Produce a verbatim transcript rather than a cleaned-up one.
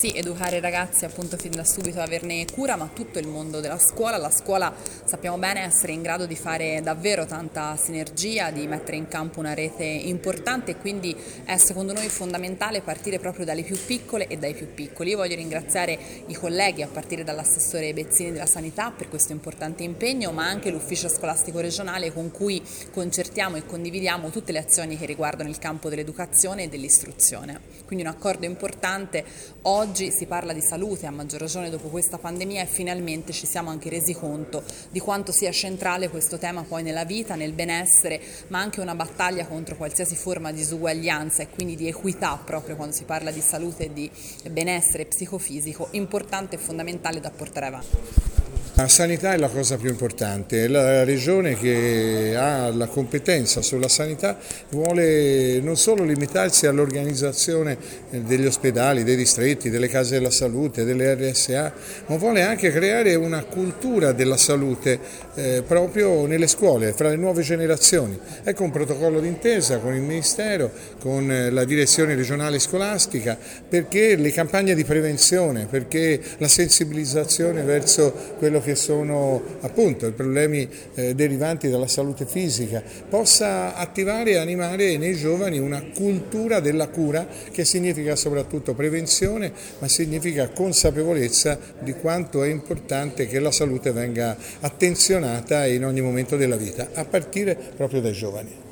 Sì, educare i ragazzi appunto fin da subito ad averne cura, ma tutto il mondo della scuola. La scuola sappiamo bene essere in grado di fare davvero tanta sinergia, di mettere in campo una rete importante e quindi è secondo noi fondamentale partire proprio dalle più piccole e dai più piccoli. Io voglio ringraziare i colleghi a partire dall'assessore Bezzini della Sanità per questo importante impegno, ma anche l'ufficio scolastico regionale con cui concertiamo e condividiamo tutte le azioni che riguardano il campo dell'educazione e dell'istruzione. Quindi un accordo importante. Oggi Oggi si parla di salute, a maggior ragione dopo questa pandemia, e finalmente ci siamo anche resi conto di quanto sia centrale questo tema poi nella vita, nel benessere, ma anche una battaglia contro qualsiasi forma di disuguaglianza e quindi di equità proprio quando si parla di salute e di benessere psicofisico, importante e fondamentale da portare avanti. La sanità è la cosa più importante, la regione che ha la competenza sulla sanità vuole non solo limitarsi all'organizzazione degli ospedali, dei distretti, delle case della salute, delle R S A, ma vuole anche creare una cultura della salute eh, proprio nelle scuole, fra le nuove generazioni. Ecco un protocollo d'intesa con il Ministero, con la direzione regionale scolastica, perché le campagne di prevenzione, perché la sensibilizzazione verso quello che sono appunto i problemi eh, derivanti dalla salute fisica, possa attivare e animare nei giovani una cultura della cura che significa soprattutto prevenzione, ma significa consapevolezza di quanto è importante che la salute venga attenzionata in ogni momento della vita, a partire proprio dai giovani.